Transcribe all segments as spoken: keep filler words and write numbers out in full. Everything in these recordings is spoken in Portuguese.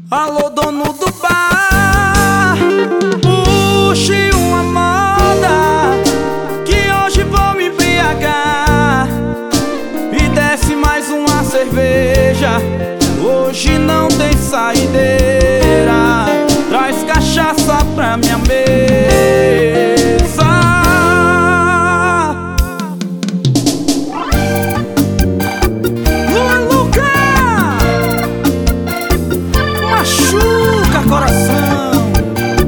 Alô, dono do bar, puxe uma moda, que hoje vou me embriagar. E desce mais uma cerveja, hoje não tem saideira. Traz cachaça pra minha mesa. Coração,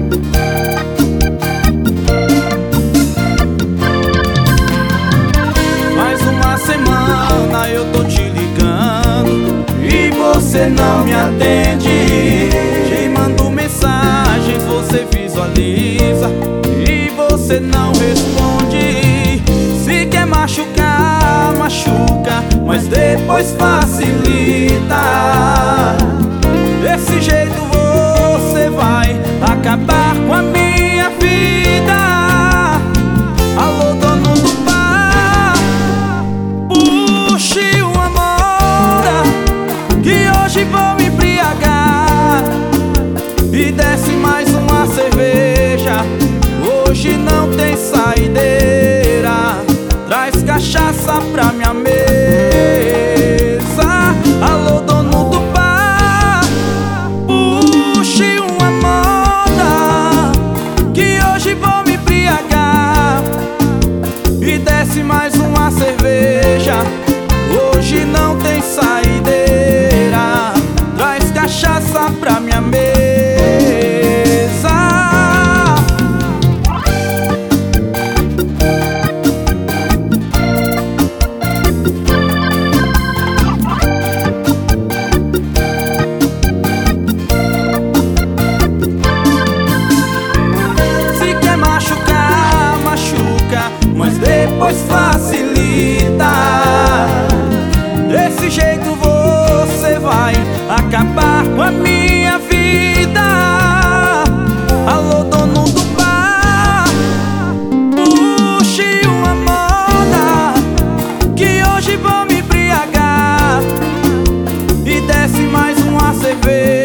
mais uma semana eu tô te ligando e você não me atende. Te mando mensagens, você visualiza e você não responde. Se quer machucar, machuca, mas depois facilita. Desse jeito você vai acabar com a minha vida. Alô, dono do bar, puxe uma moda, que hoje vou me embriagar. E desce mais uma cerveja, hoje não tem saideira. Traz cachaça pra minha mesa. Alô, dono do bar, puxe uma moda, que hoje vou me embriagar. E desce mais uma cerveja, hoje não tem saideira. Traz cachaça pra minha mesa. Mas depois facilita. Desse jeito você vai acabar com a minha vida. Alô, dono do bar, puxe uma moda, que hoje vou me embriagar. E desce mais uma cerveja,